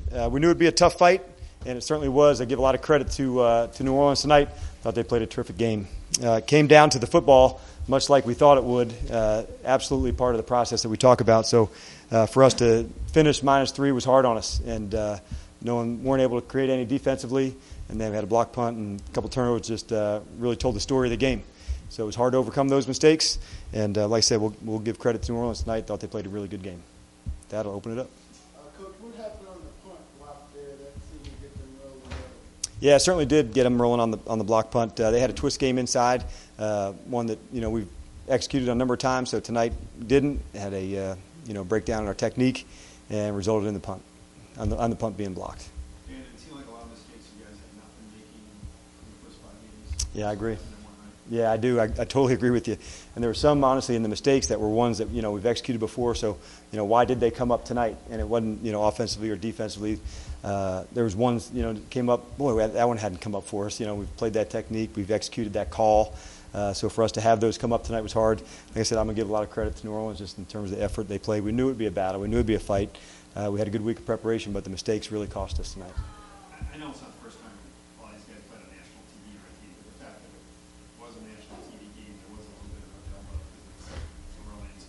We knew it would be a tough fight, and it certainly was. I give a lot of credit to New Orleans tonight. Thought they played a terrific game. It came down to the football, much like we thought it would. Absolutely part of the process that we talk about. So for us to finish -3 was hard on us, and weren't able to create any defensively, and then we had a block punt and a couple turnovers just really told the story of the game. So it was hard to overcome those mistakes, and like I said, we'll give credit to New Orleans tonight. Thought they played a really good game. That'll open it up. Coach, what happened on the punt block there that seemed to get them rolling up? Yeah, it certainly did get them rolling on the block punt. They had a twist game inside, one that we've executed a number of times. So tonight didn't. Had a breakdown in our technique, and resulted in the punt on the punt being blocked. And it seemed like a lot of mistakes you guys had not been making in the first 5 games. Yeah, I agree. Yeah, I do. I totally agree with you. And there were some, honestly, in the mistakes that were ones that we've executed before. So, why did they come up tonight? And it wasn't offensively or defensively. There was ones that came up. Boy, that one hadn't come up for us. We've played that technique. We've executed that call. So for us to have those come up tonight was hard. Like I said, I'm gonna give a lot of credit to New Orleans just in terms of the effort they played. We knew it would be a battle. We knew it would be a fight. We had a good week of preparation, but the mistakes really cost us tonight. I know it's not the first time all these guys played on national TV, right? But the fact that it was a national TV game, there was a little bit of a delta because it's Orleans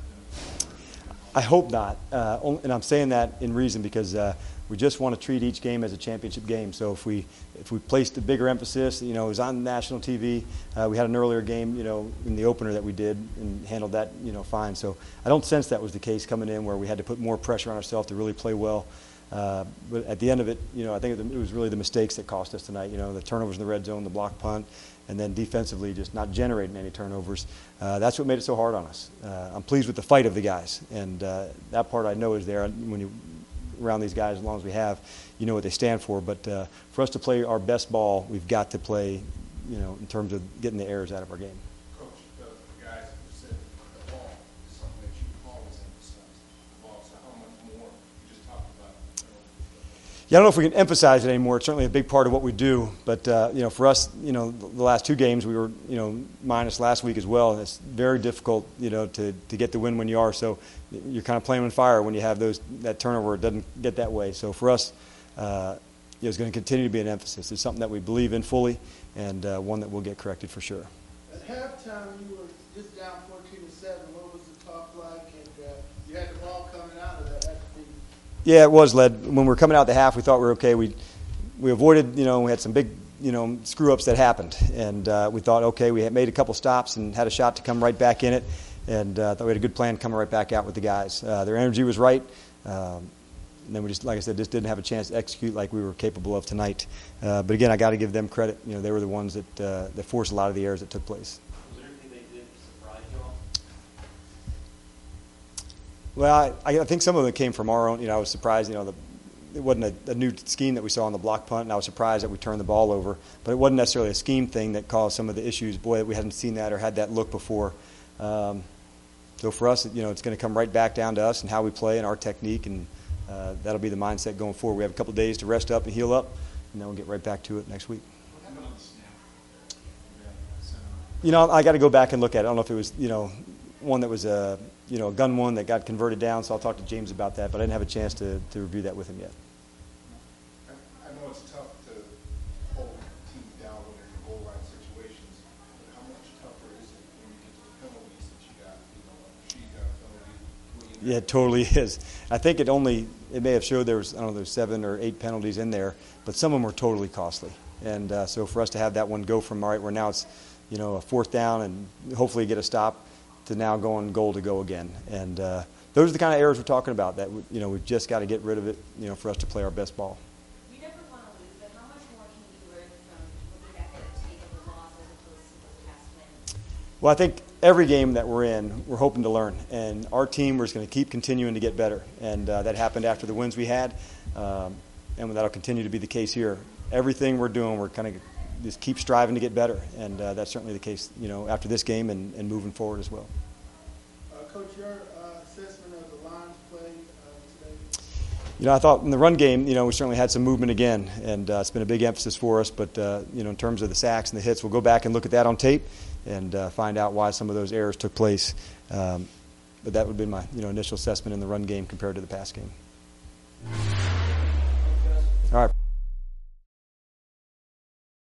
competitive. I hope not, and I'm saying that in reason because we just want to treat each game as a championship game. So if we placed a bigger emphasis, it was on national TV. We had an earlier game, in the opener that we did and handled that, fine. So I don't sense that was the case coming in where we had to put more pressure on ourselves to really play well. But at the end of it, I think it was really the mistakes that cost us tonight. The turnovers in the red zone, the block punt, and then defensively just not generating any turnovers. That's what made it so hard on us. I'm pleased with the fight of the guys, and that part I know is there when you around these guys as long as we have, what they stand for. But for us to play our best ball, we've got to play, in terms of getting the errors out of our game. Coach, the guys who said the ball is something that you always emphasize. The ball, so how much more? You just talked about it. Yeah, I don't know if we can emphasize it anymore. It's certainly a big part of what we do. But, for us, the last 2 games, we were, minus last week as well. And it's very difficult, to get the win when you are. So you're kind of playing on fire when you have that turnover. It doesn't get that way. So for us, it's going to continue to be an emphasis. It's something that we believe in fully and one that will get corrected for sure. At halftime, you were just down 14-7. What was the talk like? And you had the ball coming out of that. Yeah, it was, Led. When we were coming out the half, we thought we were okay. We avoided, we had some big, screw-ups that happened. And we thought, okay, we had made a couple stops and had a shot to come right back in it. And thought we had a good plan coming right back out with the guys. Their energy was right. And then we just, like I said, just didn't have a chance to execute like we were capable of tonight. But again, I got to give them credit. They were the ones that forced a lot of the errors that took place. Was there anything they did to surprise you all? Well, I think some of it came from our own. I was surprised. It wasn't a new scheme that we saw on the block punt, and I was surprised that we turned the ball over. But it wasn't necessarily a scheme thing that caused some of the issues. Boy, we hadn't seen that or had that look before. So for us, it's going to come right back down to us and how we play and our technique, and that'll be the mindset going forward. We have a couple of days to rest up and heal up, and then we'll get right back to it next week. What happened on the snap? I got to go back and look at it. I don't know if it was, one that was a gun one that got converted down, so I'll talk to James about that, but I didn't have a chance to review that with him yet. I know it's tough to hold teams down when they're in goal line situations, but how much tougher is it when you get to the penalties that you got? She got a penalty. Yeah, it totally is. I think it may have showed there's 7 or 8 penalties in there, but some of them were totally costly. And so for us to have that one go from where now it's, a 4th down and hopefully get a stop to now going goal to go again. And those are the kind of errors we're talking about that, we've just got to get rid of it, for us to play our best ball. You never want to lose, but how much more can you learn from looking at the tape of the loss as opposed to the past win? Well, I think every game that we're in, we're hoping to learn. And our team, we're just going to keep continuing to get better. And that happened after the wins we had, and that'll continue to be the case here. Everything we're doing, we're kind of just keep striving to get better. And that's certainly the case, after this game and moving forward as well. Coach, your assessment of the Lions play today? I thought in the run game, we certainly had some movement again, and it's been a big emphasis for us. But, in terms of the sacks and the hits, we'll go back and look at that on tape and find out why some of those errors took place. But that would be my, initial assessment in the run game compared to the pass game. All right.